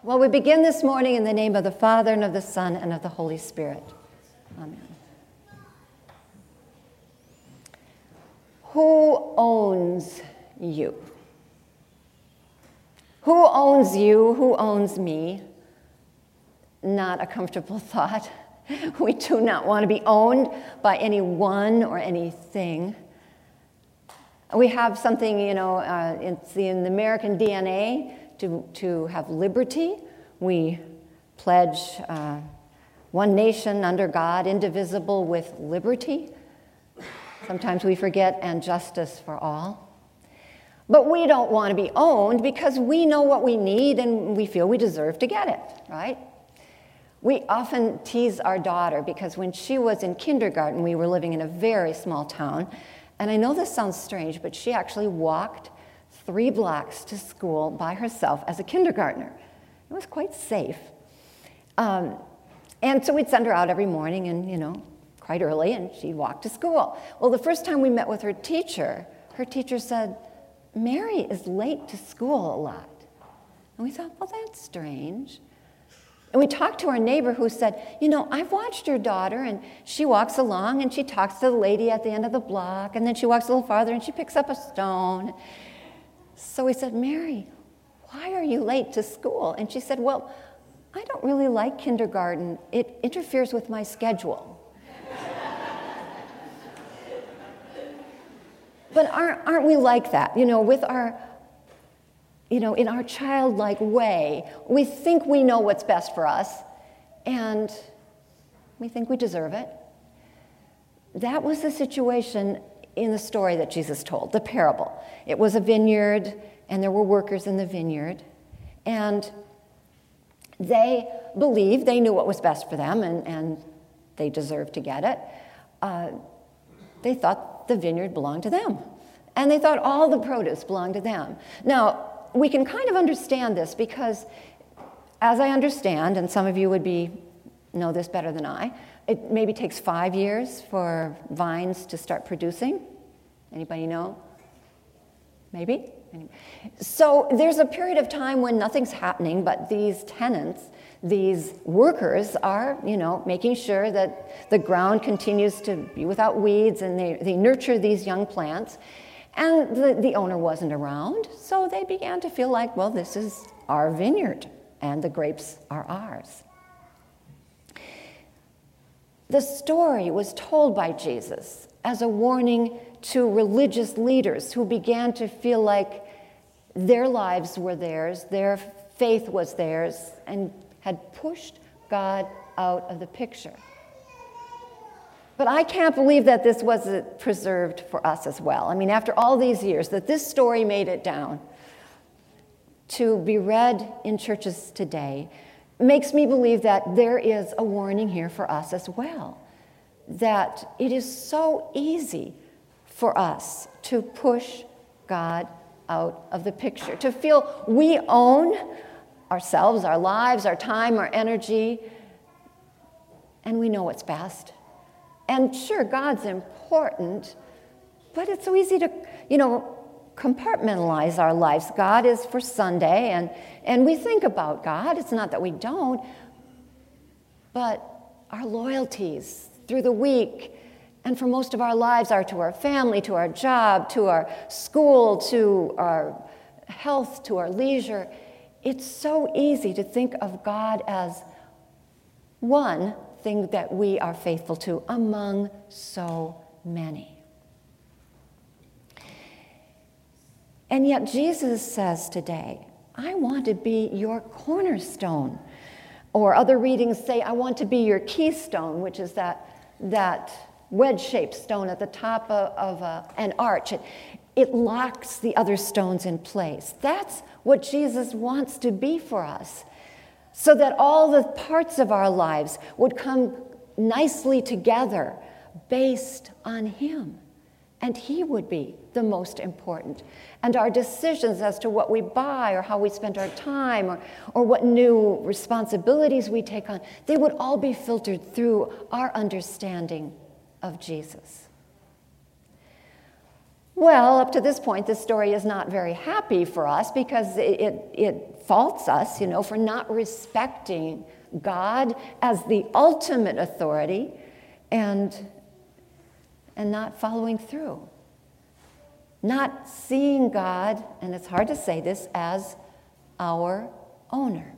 Well, we begin this morning in the name of the Father, and of the Son, and of the Holy Spirit. Amen. Who owns you? Who owns you? Who owns me? Not a comfortable thought. We do not want to be owned by anyone or anything. We have something, it's in the American DNA to have liberty. We pledge one nation under God, indivisible with liberty. Sometimes we forget, and justice for all. But we don't want to be owned because we know what we need and we feel we deserve to get it, right? We often tease our daughter because when she was in kindergarten, we were living in a very small town. And I know this sounds strange, but she actually walked 3 blocks to school by herself as a kindergartner. It was quite safe. And so we'd send her out every morning and, quite early, and she'd walk to school. Well, the first time we met with her teacher said, "Mary is late to school a lot." And we thought, well, that's strange. And we talked to our neighbor who said, "I've watched your daughter, and she walks along, and she talks to the lady at the end of the block, and then she walks a little farther, and she picks up a stone." So we said, "Mary, why are you late to school?" And she said, "Well, I don't really like kindergarten. It interferes with my schedule." But aren't we like that? With our, in our childlike way, we think we know what's best for us, and we think we deserve it. That was the situation in the story that Jesus told, the parable. It was a vineyard, and there were workers in the vineyard, and they believed they knew what was best for them, and they deserved to get it. They thought the vineyard belonged to them, and they thought all the produce belonged to them. Now, we can kind of understand this because, as I understand, and some of you know this better than I, it maybe takes 5 years for vines to start producing. Anybody know? Maybe? So there's a period of time when nothing's happening, but these tenants, these workers are, making sure that the ground continues to be without weeds, and they nurture these young plants. And the owner wasn't around, so they began to feel like, well, this is our vineyard, and the grapes are ours. The story was told by Jesus as a warning to religious leaders who began to feel like their lives were theirs, their faith was theirs, and had pushed God out of the picture. But I can't believe that this wasn't preserved for us as well. I mean, after all these years, that this story made it down to be read in churches today makes me believe that there is a warning here for us as well. That it is so easy for us to push God out of the picture, to feel we own ourselves, our lives, our time, our energy, and we know what's best. And sure, God's important, but it's so easy to, compartmentalize our lives. God is for Sunday, and we think about God. It's not that we don't, but our loyalties through the week and for most of our lives are to our family, to our job, to our school, to our health, to our leisure. It's so easy to think of God as one thing that we are faithful to among so many. And yet Jesus says today, I want to be your cornerstone. Or other readings say, I want to be your keystone, which is that wedge-shaped stone at the top of an arch. It locks the other stones in place. That's what Jesus wants to be for us, so that all the parts of our lives would come nicely together based on Him. And He would be the most important. And our decisions as to what we buy or how we spend our time or what new responsibilities we take on, they would all be filtered through our understanding of Jesus. Well, up to this point, this story is not very happy for us because it faults us, for not respecting God as the ultimate authority and not following through. Not seeing God, and it's hard to say this, as our owner.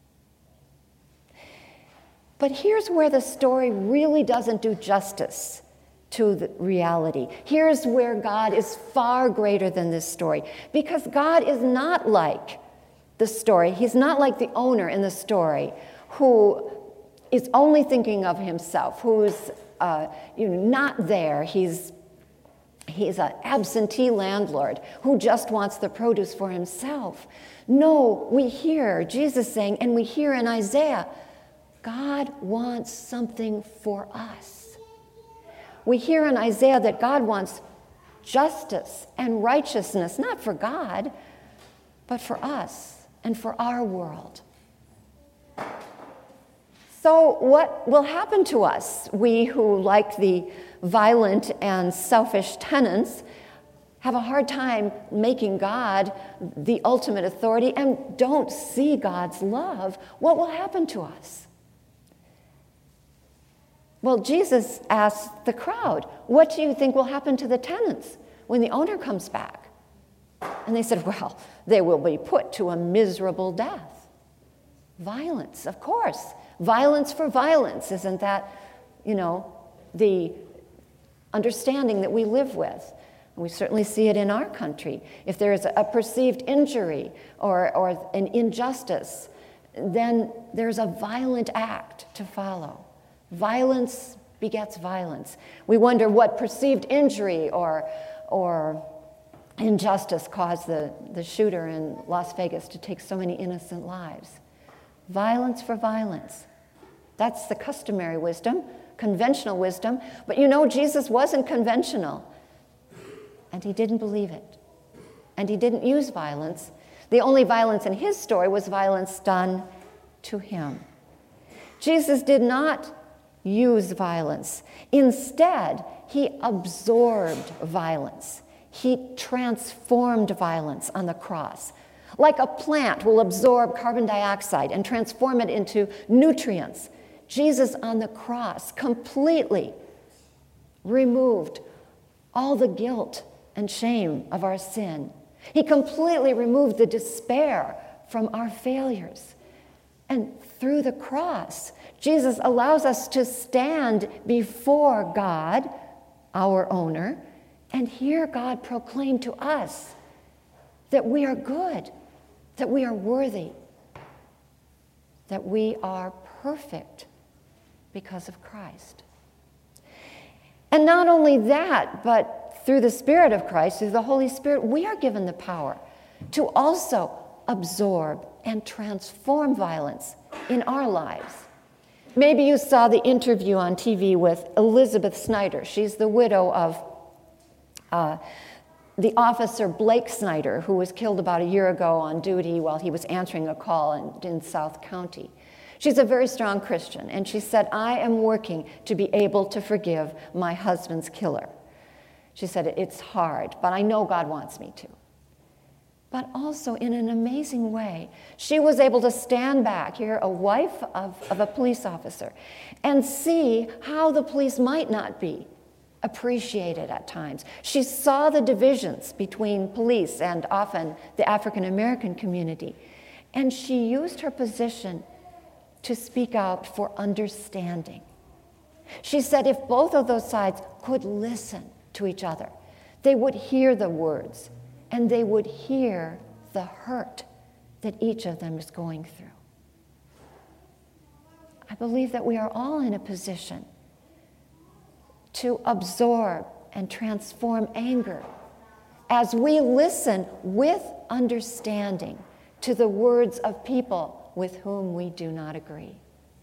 But here's where the story really doesn't do justice to the reality. Here's where God is far greater than this story, because God is not like the story. He's not like the owner in the story who is only thinking of himself, who's not there. He's an absentee landlord who just wants the produce for himself. No, we hear Jesus saying, and we hear in Isaiah, God wants something for us. We hear in Isaiah that God wants justice and righteousness, not for God, but for us and for our world. So what will happen to us, we who, like the violent and selfish tenants, have a hard time making God the ultimate authority and don't see God's love? What will happen to us? Well, Jesus asked the crowd, what do you think will happen to the tenants when the owner comes back? And they said, well, they will be put to a miserable death. Violence, of course. Violence for violence. Isn't that, the understanding that we live with? And we certainly see it in our country. If there is a perceived injury or an injustice, then there's a violent act to follow. Violence begets violence. We wonder what perceived injury or injustice caused the shooter in Las Vegas to take so many innocent lives. Violence for violence. That's the customary wisdom, conventional wisdom. But Jesus wasn't conventional. And he didn't believe it. And he didn't use violence. The only violence in his story was violence done to him. Jesus did not use violence. Instead, he absorbed violence. He transformed violence on the cross. Like a plant will absorb carbon dioxide and transform it into nutrients, Jesus on the cross completely removed all the guilt and shame of our sin. He completely removed the despair from our failures. And through the cross, Jesus allows us to stand before God, our owner, and hear God proclaim to us that we are good, that we are worthy, that we are perfect because of Christ. And not only that, but through the Spirit of Christ, through the Holy Spirit, we are given the power to also absorb and transform violence in our lives. Maybe you saw the interview on TV with Elizabeth Snyder. She's the widow of the officer Blake Snyder, who was killed about a year ago on duty while he was answering a call in South County. She's a very strong Christian, and she said, I am working to be able to forgive my husband's killer. She said, it's hard, but I know God wants me to. But also, in an amazing way, she was able to stand back here, a wife of a police officer, and see how the police might not be appreciated at times. She saw the divisions between police and often the African American community, and she used her position to speak out for understanding. She said if both of those sides could listen to each other, they would hear the words and they would hear the hurt that each of them is going through. I believe that we are all in a position to absorb and transform anger as we listen with understanding to the words of people with whom we do not agree.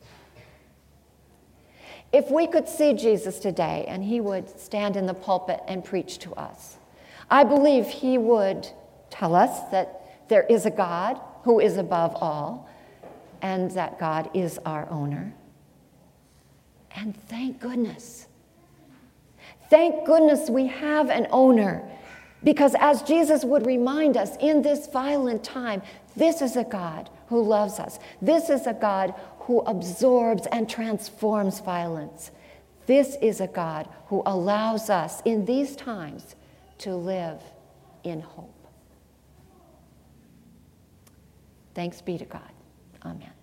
If we could see Jesus today and he would stand in the pulpit and preach to us, I believe he would tell us that there is a God who is above all and that God is our owner. And thank goodness we have an owner Because as Jesus would remind us in this violent time, this is a God who loves us. This is a God who absorbs and transforms violence. This is a God who allows us in these times to live in hope. Thanks be to God. Amen.